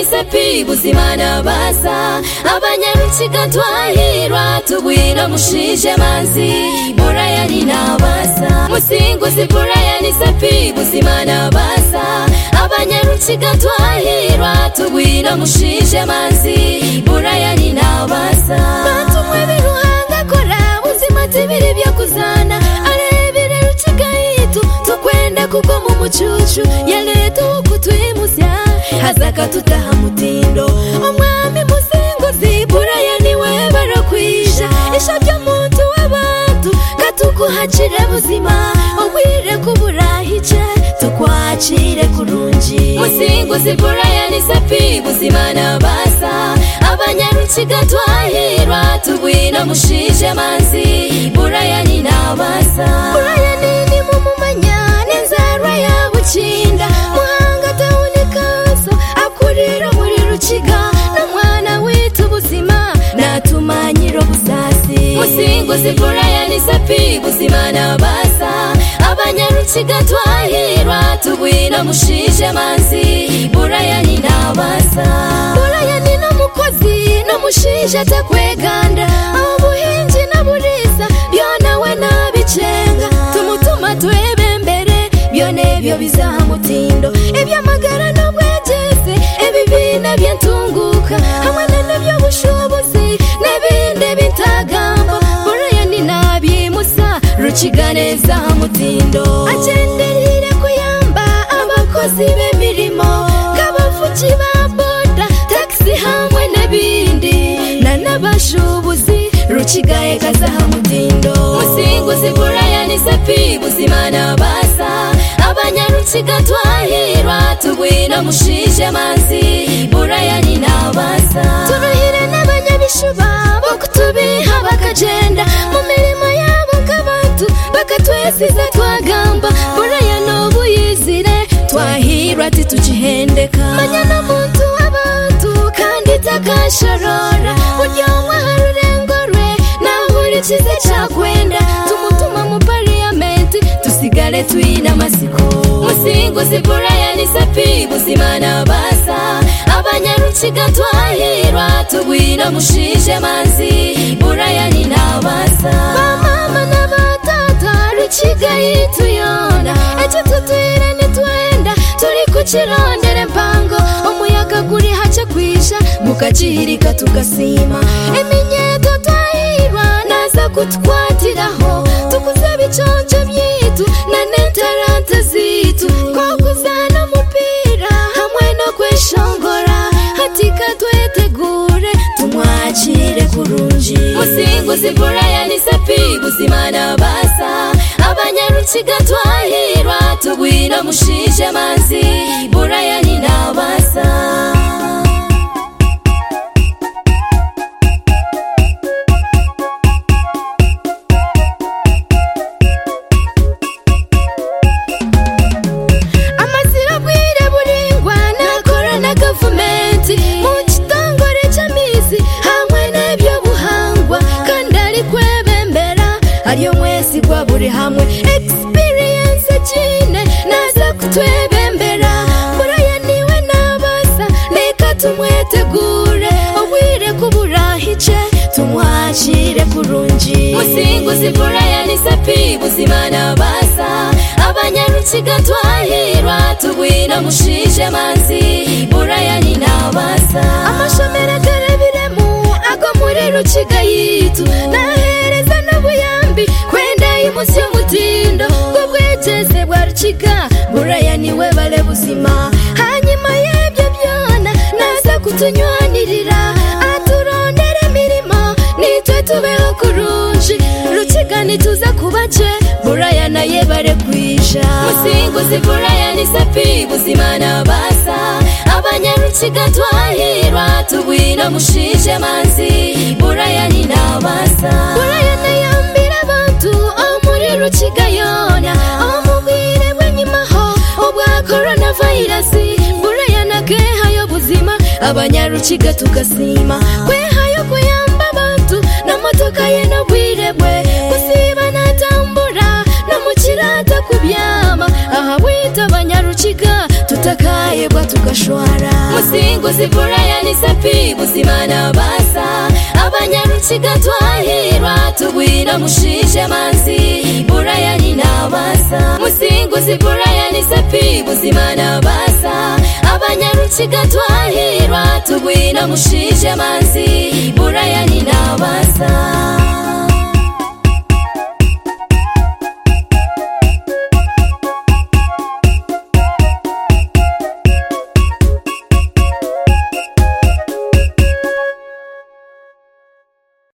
sepi buzima nabasa abanyarukiga twahirwa tugwira mushije manzi Buraya ni nabasa musinguzi Buraya ni sepi buzima nabasa abanyarukiga twahirwa tugwira mushije manzi Buraya ni nabasa batumwe biruhanga kora buzima tibiri byo kuzana arebere rukiga yitu tukwenda kuko mu mucucu yaleto kutwimusya hazaka tutaha mutindo umwami musinguzi Buraya ni we barakwisha ishabyo muntu w'abantu katukuhacire buzima ubwire kuburahice tukwacire kurunji musinguzi Buraya ni sepi buzima nabasa abanyarukiga twahirwa tugwira mushije manzi Buraya ni nabasa Buraya ni mumumanya n'inzara yabucinda muhanga tawunikaso akurira muri rukiga n'umwana witu buzima natumanyiro busasi musinguzi Buraya ni sepi buzima nabasa abanyarukiga twahirwa tugwira mushije manzi Buraya ni nabasa Buraya ni n'umukozi n'umushije atakweganda ubuhinzi n'aburiza byona we nabicenga tumutuma twebembere byone byo bizahamutindo ibyamagara n'ubwegeze ebibina byentunguka hamwe n'ibyo bushobozi n'ibindi bitagamba Buraya ni nabimusa rukiga neza hamutindo acenderire kuyamba abakozi b'emirimo kabafuki ba boda taxi hamwe n'ibindi n'abashubuzi rukiga ekaza hamutindo musinguzi Buraya ni sepi buzima nabasa abanyarukiga twahirwa tugwira mushije manzi Buraya ni nabasa turuhire n'abanyabishuba bo kutubiha bakagenda mu mirimo yabo nk'abantu bakatwesiza twagamba Buraya n'ubuyizire twahirwa titukihendeka manyana muntu w'abantu kandi takashorora uryomwa harurengorwe nahurikize cyakwenda tumutuma mu parliamenti tusigare twina masiko musinguzi Buraya ni sepi buzima nabasa abanyarukiga twahirwa tugwira mushije manzi Buraya ni nabasa mama n'abatata rukiga yituyona ecyo tutwire nitwenda turi kukirondere mpango umuyaga guri haca kwisha mukakihirika tugasima iminyeto twahirwa naza kutwatiraho tukuze biconco byitu na netarante zitu kokuzana mupira hamwe no kweshongora hatika twetegure tumwacire kurunji musinguzi Buraya ni sepi buzima nabasa abanyarukiga twahirwa tugwira mushije manzi Buraya ni nabasa ariyo mwesi kwa buri hamwe experience cyine naza kutwebembera Buraya niwe nabasa reka tumwetegure ubwire kuburahice tumwacire kurunji musinguzi Buraya ni sepi buzima nabasa abanyarukiga twahirwa tugwira mushije manzi Buraya ni nabasa amashomera karebiremu ago muri rukiga yitu nahereza n'ubuyambi kwenda imusi y'umutindo bw'ubwegeze bwa rukiga Buraya niwe bale buzima hanyuma y'ibyo byona naza kutunywanirira aturondere imirimo nitwe tubeho kurunji rukiga nituza kubace Buraya naye bare kwisha musinguzi Buraya ni sepi buzima nabasa abanyarukiga twahirwa tugwira mushije manzi Buraya ni nabasa Buraya nayambira abantu muri rukiga yona umubwire bwenyimaho ubwa coronavirus Buraya nakehayo buzima abanyarukiga tugasima kwehayo kuyamba abantu n'amotoka ye n'ubwirebwe gusiba natambura no mukirata kubyama aha wita abanyarukiga tutakaye bwa tugashwara musinguzi Brian Sepi buzima nabasa abanyarukiga twahirwa tugwira mushije manzi Brian nabasa musinguzi Brian Sepi buzima nabasa abanyarukiga twahirwa tugwira mushije manzi Brian nabasa